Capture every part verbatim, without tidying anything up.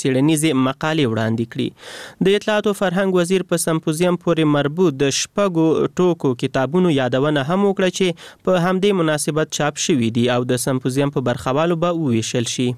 څېړنیزې مقالې وړاندې کړي. د اطلاعات او فرهنګ وزیر په سمپوزیم پورې مربوط د شپږو ټوکو کتابونو یادونه هم وکړه چې په همدې مناسبت چاپ شوي دي او د سمپوزیم په برخوالو به وویشل شي.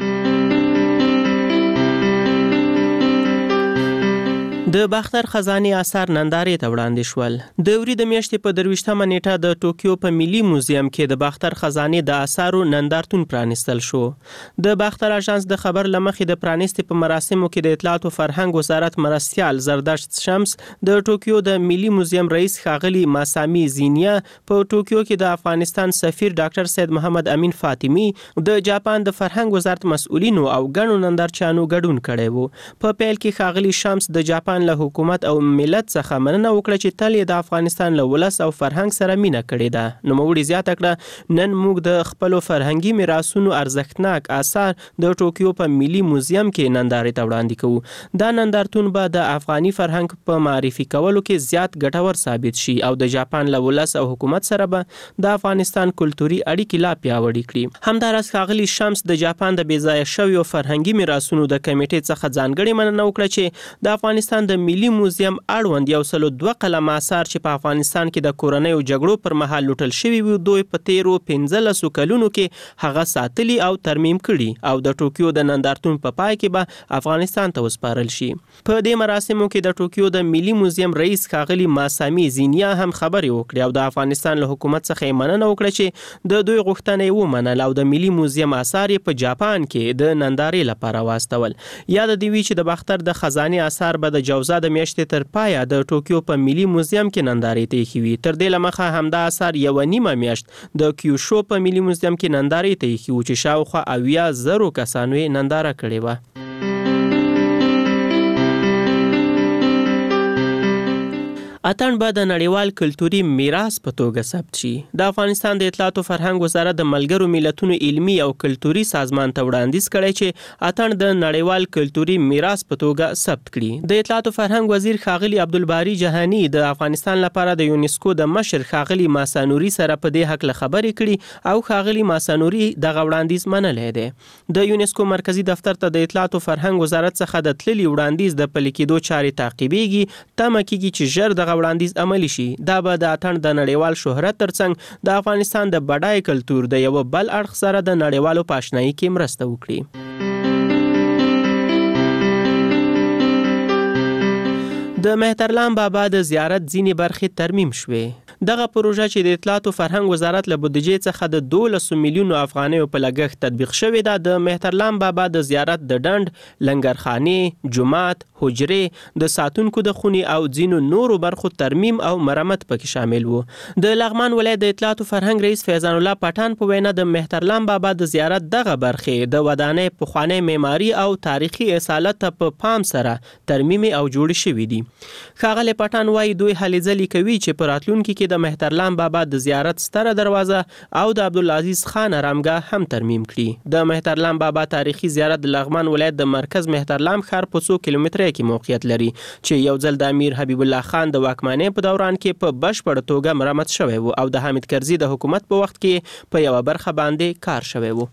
د باختر خزانې آثار نندارې ته وړاندې شول. د وري د میاشتې په درویشتمه نیټه د ټوکیو په ملي موزیم کې د باختر خزانې د آثارو نندارتون پرانیستل شو. د باختر اژانس د خبر له مخې د پرانیستې په مراسمو کې د اطلاعات او فرهنګ وزارت مرستیال زردشت شمس، د ټوکیو د ملي موزیم رئیس ښاغلي ماسامي زینیا، په ټوکیو کې د افغانستان سفیر ډاکټر سید محمد امین فاطمی، د جاپان د فرهنګ وزارت مسؤلینو او ګڼو نندارچیانو ګډون کړی وو. په پیل کې ښاغلي شمس د جاپان له حکومت او ملت څخه مننه وکړه چې تل یې د افغانستان له ولس او فرهنګ سره مینه کړې ده. نوموړي زیاته کړه، نن موږ د خپلو فرهنګي میراثونو ارزښتناک آثار د ټوکیو په ملي موزیم کې نندارې ته وړاندې کوو. دا نندارتون به د افغاني فرهنګ په معرفي کولو کې زیات ګټور ثابت شي او د جاپان له ولس او حکومت سره به د افغانستان کلتوري اړیکې لا پیاوړې کړي. همداراز ښاغلي شمس د جاپان د بې ځایه شویو فرهنګي میراثونو د کمیټې څخه ځانګړې مننه وکړه چې د افغانستان د ملي موزیم اړوند یو سلو دوه قلم آثار چې په افغانستان کې د کورنیو جګړو پر مهال لوټل شوي وو، دوی په تیرو پنځلسو کلونو کې هغه ساتلي او ترمیم کړي او د ټوکیو د نندارتون په پای کې به افغانستان ته وسپارل شي. په دې مراسمو کې د ټوکیو د ملي موزیم رئیس ښاغلي ماسامي زینیا هم خبرې وکړې او د افغانستان له حکومت څخه یې مننه وکړه چې د دوی غوښتنه یې ومنله او د ملي موزیم آثار یې په جاپان کې د نندارې لپاره واستول. یاد دې وي چې د باختر د خزانې آثار به د جوزا د میاشتې تر پایه د ټوکیو په ملي موزیم کې نندارې ته ایښي وي. تر دې له مخه همدا آثار یوه نیمه میاشت د کیوشو په ملي موزیم کې نندارې ته ایښي وو چې شاوخوا اویا زرو کسانو یې ننداره کړې وه. اتن به د نړیوال کلتوري میراث په توګه ثبت شي. د افغانستان د اطلاعات او فرهنګ وزارت د ملګرو ملتونو علمي او کلتوري سازمان ته وړاندیز کړی چې اتن د نړیوال کلتوري میراث په توګه ثبت کړي. د اطلاعات او فرهنګ وزیر ښاغلي عبدالباری جهانی د افغانستان لپاره د یونسکو د مشر ښاغلي ماسانوري سره په دې حق له خبرې کړي او ښاغلي ماسانوري دغه وړاندیز منلی دی. د یونسکو مرکزی دفتر ته د اطلاعات او فرهنګ وزارت څخه د تللي وړاندیز د پلي کېدو چارې تعقیبېږي. تمه کېږي چې ژر دغه وړاندیز عملی شي. دا به د اتن د نړیوال شهرت ترڅنګ د افغانستان د بډای کلتور د یو بل اړخ سره د نړیوالو په آشنایي کې مرسته وکړي. د مهترلام بابا د زیارت ځینې برخې ترمیم شوې. دغه پروژه چې د اطلاعات او فرهنګ وزارت له بودیجې څخه د دولسو میلیونو افغانیو په لګښت تطبیق شوې ده، د مهترلام بابا د زیارت د ډنډ، لنګرخانې، جومات، حجرې، د ساتونکو د خونې او ځینو نورو برخو ترمیم او مرمت پکې شامل وو. د لغمان ولایت د اطلاعات او فرهنګ رئیس فیضان الله پټان په وینا د مهترلام بابا د زیارت دغه برخې د ودانۍ پخوانی معماري او تاریخي اصالت ته په پام سره ترمیم او جوړ شوي دي. ښاغلی پټان وایي دوی هلې ځلې کوي چې په راتلونکي کې د مهترلام بابا د زیارت ستره دروازه او د عبدالعزیز خان آرامګاه هم ترمیم کړي. د مهترلام بابا تاریخي زیارت د لغمان ولایت د مرکز مهترلام ښار په څو کیلومتره کې موقعیت لري چې یو ځل د امیر حبیب الله خان د واکمنۍ په دوران کې په بشپړه توګه مرمت شوی و او د حامد کرزي د حکومت په وخت کې په یوه برخه باندې کار شوی و.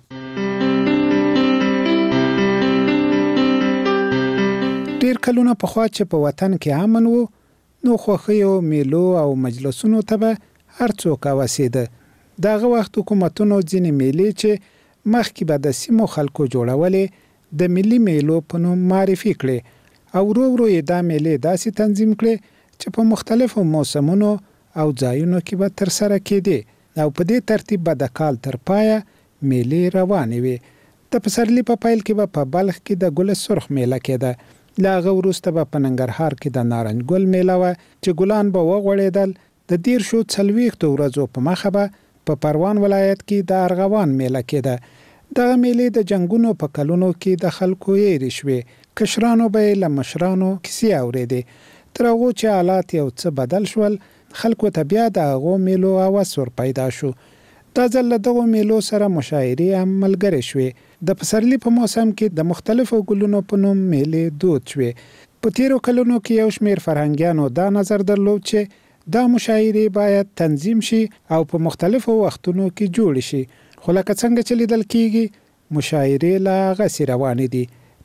ډیر کلونه پخوا چې په وطن کې امن و، نو خوښیو، میلو او مجلسونو ته به هر څوک اوسېده. دغه وخت حکومتونو ځینې میلې چې مخکې به د سیمو خلکو جوړولې د ملي میلو په نوم معرفي کړې او ورو ورو یې دا میلې داسې تنظیم کړې چې په مختلفو موسمونو او ځایونو کې به ترسره کېدې او په دې ترتیب به د کال تر پایه میلې روانې وې. د پسرلي په پیل کې به په بلخ کې د ګل سرخ میله کېده. له هغه وروسته به په ننګرهار کې د نارنج ګل میله وه چې ګلان به وغوړېدل. د دیرشو څلوېښتو ورځو په مخه به په پروان ولایت کې د ارغوان میله کېده. دغه میلې د جنګونو په کلونو کې د خلکو یېرې شوې. کشرانو به یې له مشرانو کیسې اورېدې. تر هغو چې حالات یو څه بدل شول، خلکو ته بیا د هغو میلو هوس ور پیدا شو. دا ځل له دغو میلو سره مشاعرې هم ملګرې شوې. د پسرلي په موسم کې د مختلفو ګلونو په نوم میلې دود شوې. په تیرو کلونو کې یو شمېر فرهنګیانو دا نظر درلود چې دا مشاعرې باید تنظیم شي او په مختلفو وختونو کې جوړ شي. خو لکه څنګه چې لیدل کېږي، مشاعرې لا هغسې روانې دي.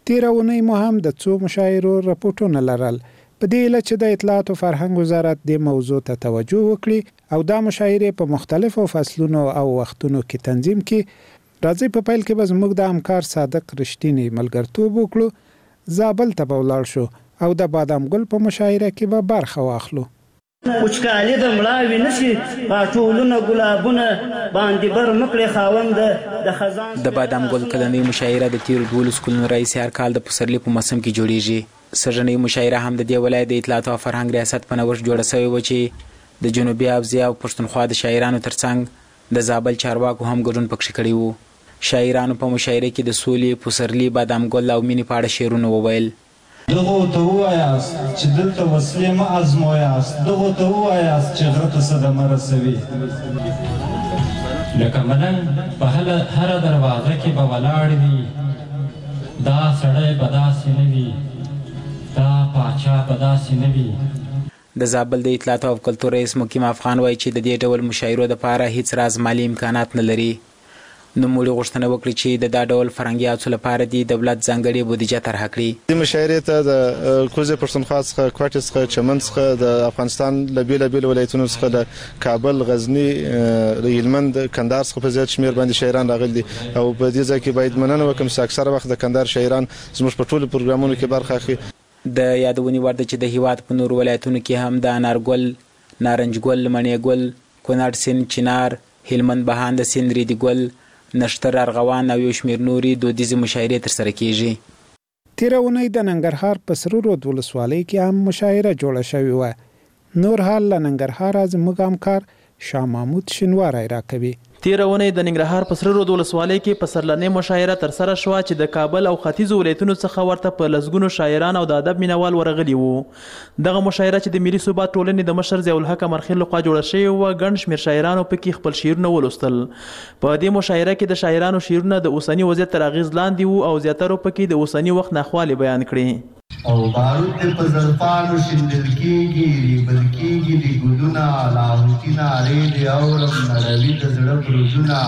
تیره اونۍ مو هم د څو مشاعرو رپورټونه لرل. په دې هیله چې د اطلاعات او فرهنګ وزارت دې موضوع ته توجه وکړي او دا مشاعرې په مختلفو فصلونو او وختونو کې تنظیم کړي. راځي په پیل کې به زموږ د همکار صادق رښتینی ملګرتوب وکړو. زابل ته به ولاړ شو او د بادام ګل په مشاعره کې به برخه واخلو. وچکالي د مړاوي نشي پاټولونه ګلابونه باندې بر مکړې خاوند د خزان. د بادام ګل کلنۍ مشاعره د تیرو دولس کلونو راهیسې هر کال د پسرلي په موسم کې جوړیږي. سږنۍ مشاعره هم د دې ولایت د اطلاعات او فرهنګ ریاست په نوښت جوړه شوې وه چې د جنوبي ابزیا او پښتونخوا د شاعرانو ترڅنګ د زابل چارواکو هم ګډون پکښې کړی وو. شاعرانو په مشاعره کې د سولې، پسرلي، بادام ګل او مینې په اړه شعرونه وویل. دغو ته ووایاست چې دلته وسلې مه ازمویاست، دغو ته ووایاست چې غره ته صدمه رسوي. لکه ملنګ په هره دروازه کې به ولاړ وي، دا سړی به داسې نه وي، دا پاچا به داسې نه وي. د زابل د اطلاعات او کلتور رئیس مقیم افغان وایي چې د دې ډول مشاعرو دپاره هیڅ راز مالي امکانات نه لري. نوموړي غوښتنه وکړي چې د دا ډول فرهنګي هڅو لپاره دې دولت ځانګړې بودیجه طرحه کړي. دې مشاعرې ته د کوزې پښتونخوا څخه، کوټې څخه، چمن څخه، د افغانستان له بېلابېلو ولایتونو څخه د کابل، غزني، هلمند، کندهار څخه په زیات شمېر باندې شاعران راغلي دي او په دې ځای کې باید مننه وکړم چې اکثره وخت د کندهار شاعران زموږ په ټولو پروګرامونو کې برخه اخلي. د یادونې وړ ده چې د هیواد په نورو ولایتونو کې هم د انارګل، نارنج ګل، مڼې ګل، کونړ سیند، چنار، هلمند بهاند سیند، ریدي ګل، نشتر، ارغوان او یو شمېر نورې دودیزې مشاعرې ترسره کیږي. تیره اونۍ د ننګرهار په سره رود ولسوالۍ کې هم مشاعره جوړه شوې وه. نور حال له ننګرهاره زموږ همکار شاه محمود شینواری راکوي. تیره اونۍ د ننګرهار په سره رود ولسوالۍ کې په سرلنۍ مشاعره ترسره شوه چې د کابل او ختیځو ولایتونو څخه ورته په لسګونو شاعران او د ادب مینوال ورغلي وو. دغه مشاعره چې د ملي ثبات ټولنې د مشر ضیاء الحق امرخیل لخوا جوړه شوې وه، ګڼ شمېر شاعرانو پکې خپل شعرونه ولوستل. په دې مشاعره کې د شاعرانو شعرونه د اوسني وضعیت تر اغېز لاندې وو او زیاترو پکې د اوسني وخت ناخوالې بیان کړې. او بارود دې په زلفانو شیندل کېږي، ریبل کېږي د ګلونه، لاهوټي نارې دې اورم نړوي د زړه برجونه.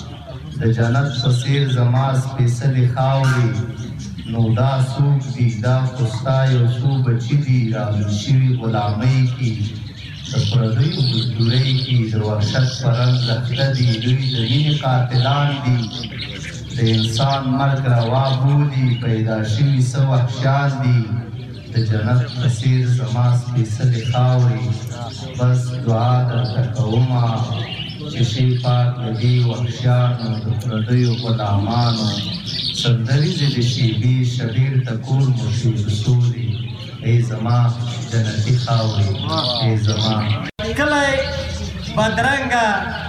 د جنت په څېر زما سپېڅلې خاورې، نو دا څوک دي؟ دا خو ستا یو څو بچي دي راغل شوي غلامۍ کې، د پردیو مزدورۍ کې د وحشت په رنګ لښته دي. دوی د مینې قاتلان دي، د انسان مرګ روا بولي، پیدا شوي څه وحشیان دي. د جنت په څېر زما سپېڅلې خاورې، بس دعا درته کومه چې شي پاک له دې وحشیانو د پردیو غلامانو. سندریزې د شیبې شبیر ته کور مو شي د سوري، ای زما جنتي خاورې، ای زما. کلی بدرنګه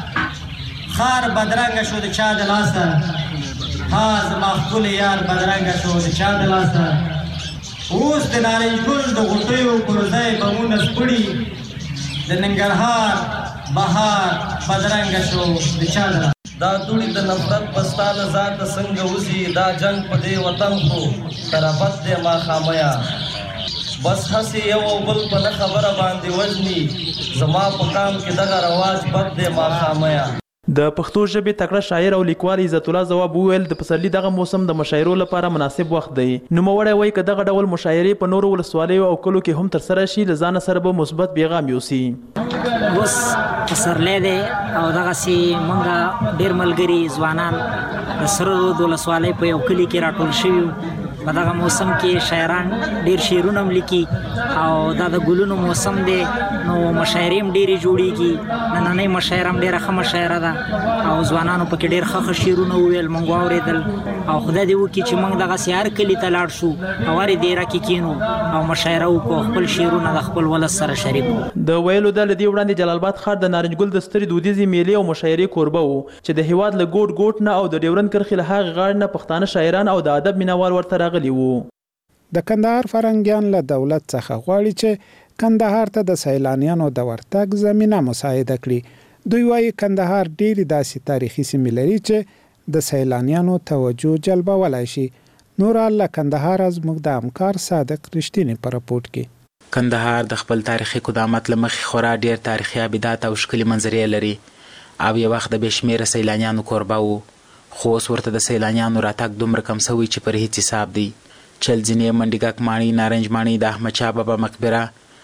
خار بدرنګه شو د چا د لاسه، ها زما ښکلی یار بدرنګه شو د چا د لاسه. اوس د نارنج ګل د غوټیو پر ځای بمونه سپړي، د ننګرهار بهار بدرنګه شو د چا د لاسه. دا دوړي د نفرت بستا له ذاته څنګه وځي، دا جنګ په دې وطن خو طرفت دی ماښامیا. بس هسې یو او بل په نه خبره باندې وژني، زما په قام کې دغه رواج بد دی ماښامیا. د پښتو ژبې تکړه شاعر او لیکوال عزت الله ځواب وویل د پسرلي دغه موسم د مشاعرو لپاره مناسب وخت دی. نوموړی وایي که دغه ډول مشاعرې په نورو ولسوالیو او کلو کې هم ترسره شي، له ځانه سره به مثبت پیغام یوسي. اوس پسرلی دی او دغسې موږ ډېر ملګري ځوانان د سره رود ولسوالۍ په یو کلي کې راټول شوي یو. په دغه موسم کې شاعران ډېر شعرونه هم لیکي او دا د ګلونو موسم دی، نو مشاعرې هم ډېرې جوړېږي. نننۍ مشاعره هم ډېره ښه مشاعره ده او ځوانانو پکې ډېر ښه ښه شعرونه وویل، موږ واورېدل. او خدای دې وکړي چې موږ دغسې هر کلي ته لاړ شو او هرې دیره کې کینو او مشاعره وکړو، خپل شعرونه د خپل ولس سره شریک کړو. د ویلو ده له دې وړاندې جلال آباد ښار د نارنج ګل د سترې دودیزې میلې او مشاعرې کوربه و چې د هیواد له ګوټ ګوټ نه او د ډیورند کرښې له هغې غاړې نه پښتانه شاعران او د ادب مینوال ورته راغلي وو. د کندهار فرهنګیان له دولت څخه غواړي چې کندهار ته د سیلانیانو د ورتګ زمینه مساعده کړي. دوی وایي کندهار ډېرې داسې تاریخي سیمې لري چې د سیلانیانو توجه جلبولی شي. نور له کندهار زموږ د همکار صادق رښتینی په رپورټ کې. کندهار د خپل تاریخي قدامت له مخې خورا ډېر تاریخي ابدات او ښکلې منظرې لري او یو وخت د بې شمېره سیلانیانو کوربه و، خو اوس ورته د سیلانیانو راتګ دومره کم شوی چې پر هیڅ حساب دی. چلځینې منډیګک ماڼۍ نارنج ماڼۍ د احمدشاه بابا مقبره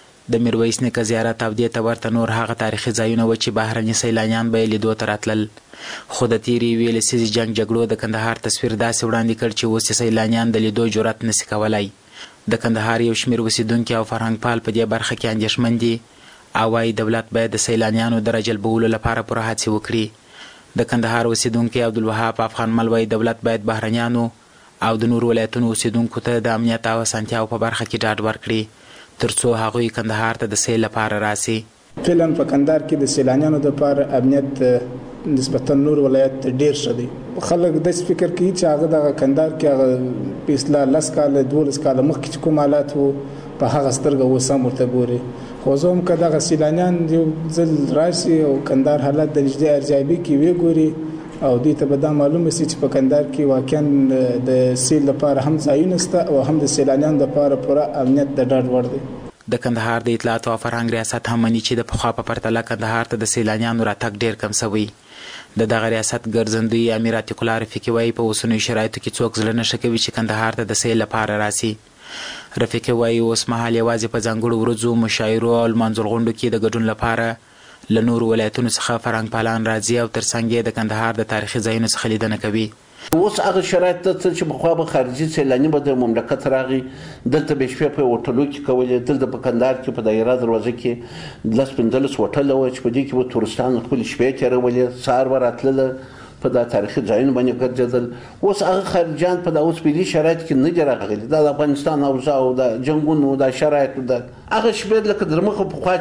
د میرویس نیکه زیارت او دې ته ورته نور هغه تاریخي ځایونه وو چې بهرني سیلانیان به یې لیدو ته راتلل. خو د تیرې یوې لسیزې جنګ جګړو د کندهار تصویر داسې وړاندې کړ چې اوس یې سیلانیان د لیدو جرأت نسي کولی. د کندهار یو شمېر اوسېدونکي او فرهنګ پال په دې برخه کې اندېښمن دي او وایي دولت باید د سیلانیانو د راجلبولو لپاره پوره هڅې وکړي. د کندهار اوسېدونکی عبدالوهاب افغانمل وایي دولت باید بهرنیانو او د نورو ولایتونو اوسېدونکو ته د امنیت او اسانتیاو په برخه کې ډاډ ورکړي تر څو هغوی کندهار ته د سیل لپاره راسي. فعلا په کندهار کې د سیلانیانو لپاره امنیت نسبتا نور ولایت ډیر ښه دی. خلک داسې فکر کوي چې هغه د کندهار کې هغه په اصلاح لس کاله دولس کاله مخکې چې کوم حالات وو په هغه سترګه اوس هم ورته ګوري. خو زه هم که دغه سیلانیان یو ځل راشي او کندهار حالات د نږدې ارزیابي کې ویې ګوري او دوی ته به دا معلومه سي چې په کندهار کې واقعا د سیل لپاره هم ځایونه شته او هم د سیلانیانو لپاره پوره امنیت د ډاډ وړ دی. د کندهار د اطلاعات او فرهنګ ریاست هم مني چې د پخوا په پرتله کندهار ته د سیلانیانو راتګ ډیر کم شوی. د دغه ریاست ګرځندوی امیر عتیق الله رفیقي وایي په اوسنیو شرایطو کې څوک زړه نشه کوي چې کندهار ته د سیل لپاره راسي. رفیقي وایي اوس مهال یوازې په ځانګړو ورځو مشاعرو او لمانځل غونډو کې د ګډون لپاره له نورو ولایتونو څخه فرهنګ پالان راځي او ترڅنګ یې د کندهار د تاریخي ځایونو څخه لیدنه کوي. اوس هغه شرایط ته چې پخوا به خارجي سیلاني به د مملکت راغی دلته به شپې په هوټلو کې کولې. دلته په کندهار کې په دایره دروازه کې لس پنځلس هوټله وه چې په دې کې به تورستان خپلې شپې تېرولې سهار به راتلله په دا تاریخي ځایونو باندې ګرځېدل. اوس هغه خارجیان په دا اوسپني شرایط کې نه دي راغلي. دا د افغانستان اوضاع او د جنګونو دا شرایطو د هغه شپې لکه در مخه پخوا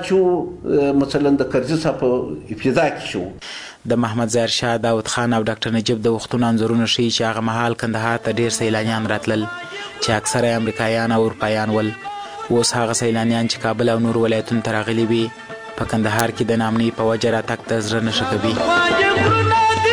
چې مثلا د کرزي صاحب په ابتدا کې شو. د محمد ظاهر شاه داود خان او ډاکټر نجیب د وختونو انځورونه ښیي چې هغه مهال کندهار ته ډیر سیلانیان راتلل چې اکثره امریکایان او اروپایان ول. اوس هغه سیلانیان چې کابل او نور ولایتونو ته راغلي وي په کندهار کې د نامنۍ په وجه راتګ ته زړه نشه کوي.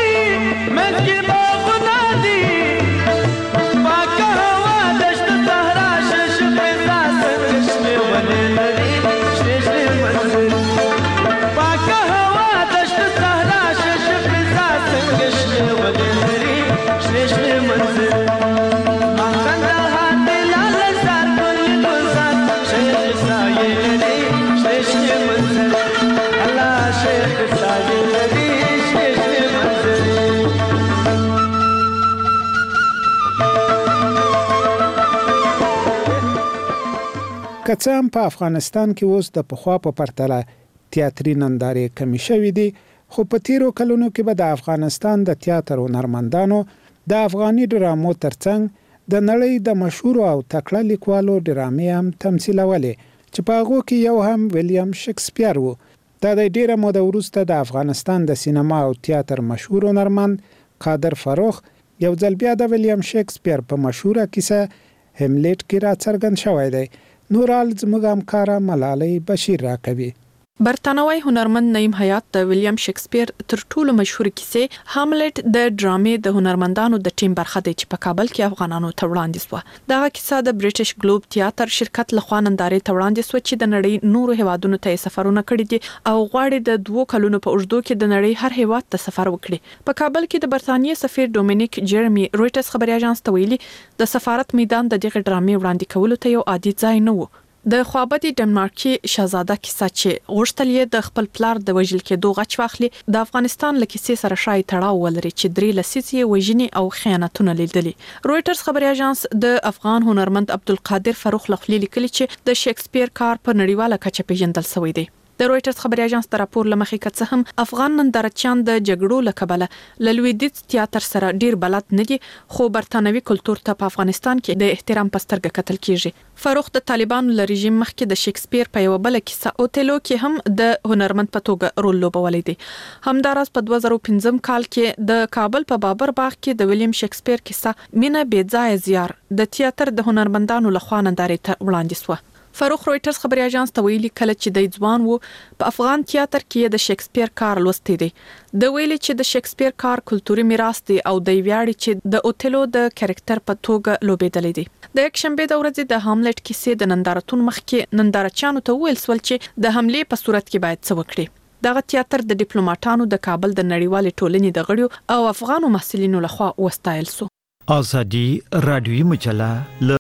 که څه هم په افغانستان کې اوس د پخوا په پرتله تیاتري نندارې کمې شوې دي خو په تیرو کلونو کې به د افغانستان د تیاتر هنرمندانو د افغاني ډرامو ترڅنګ د نړۍ د مشهور او تکړه لیکوالو ډرامې هم تمثیلولې چې په هغو کې یو هم ویلیام شکسپیر و. دا د ډیره موده وروسته د افغانستان د سینما او تیاتر مشهور هنرمند قادر فروخ یو ځل بیا د ویلیام شکسپیر په مشهوره کیسه هیملیټ کې راڅرګند شوی دی. نورال زموږ همکاره ملالۍ بشیر راکوي. برتانوي هنرمند نعیم حیات د ویلیام شکسپیر تر ټولو مشهور کیسې هاملټ د ډرامې د هنرمندانو د ټیم برخه دی چې په کابل کې افغانانو ته وړاندې شوه. دغه کیسه د بریټیش ګلوب تیاتر شرکت لخوا نندارې ته وړاندې شوه چې د نړۍ نورو هیوادونو ته سفرونه کړي دي او غواړي د دوه کلونو په اوږدو کې د نړۍ هر هیواد ته سفر وکړي. په کابل کې د برتانیې سفیر ډومینیک جرمی رويټرز خبري اژانس ته ویلي د سفارت میدان د دغه ډرامې وړاندې کولو ته یو عادي ځای نه و. د خوابدي ډنمارکي شاهزاده کیسه چې غوښتل یې د خپل پلار د وژل کېدو غچ واخلي د افغانستان له کیسې سره شای تړاو ولري چې درې لسیزې وژنې او خیانتونه لیدلي. رويټرز خبري اژانس د افغان هنرمند عبدالقادر فروخ لخوا لیکلي چې د شکسپیر کار په نړیواله کچه پیژندل شوی دی. د رويټرز خبري اژانس تر راپور لمخې کڅ هم افغان نندارچیان د جګړو لکبله لویدیز تیاتر سره ډیر بلد نه دي خو برتانوي کلچر ته په افغانستان کې د احترام پسترګه کتل کیږي. فروخ د طالبانو ل رژیم مخکې د شکسپیر په یو بل کیسه اوتلو کې هم د هنرمند په توګه رول لوبولی دی. همداراز په دوه زره پنځم کال کې د کابل په بابر باغ کې د ویلیام شکسپیر کیسه مینه بېځایه زیار د تیاتر د هنرمندانو لخوا نندارې ته وړاندې شوه. فروخ رويټرز خبري اژانس ته ویلي کله چې د ځوان وو په افغان تیاتر کې د شکسپیر کار لوستی دی. د ویلي چې د شکسپیر کار کلتوري میراث دی او د ویاړي چې د اوتلو د کریکټر په توګه لوبېدلی دی. د یک شنبه د ورځې د هاملټ کیسې د نندارتون مخکې نندارچیانو ته ویل سول چې د حمله په صورت کې باید څه وکړي. دغه تیاتر د ډیپلوماټانو د کابل د نړیوال ټولنې د غړیو او افغانو محصلینو لخوا وستایل سو. ازادي رادیوي مجله